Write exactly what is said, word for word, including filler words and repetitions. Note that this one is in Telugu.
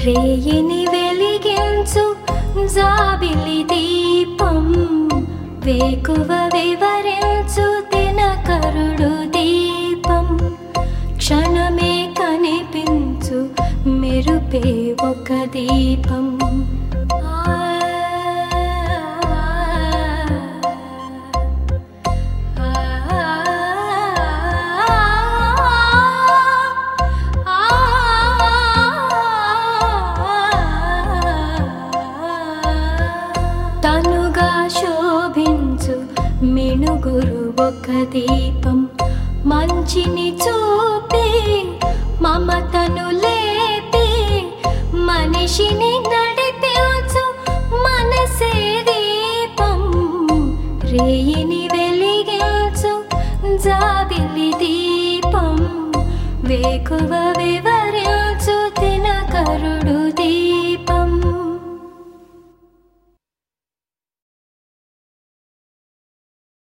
రేయిని వెలిగించు జాబిలి దీపం, వేకువ వివరించు దినకరుడు దీపం, క్షణమే కనిపించు మెరుపే ఒక దీపం. తనుగా శోభించు మినుగురు ఒక దీపం, మంచిని చూపి మమతను లేపి మనిషిని నడిపించు మనసే దీపం. రేయిని వెలిగించు జాబిలి దీపం, వేకువ వివ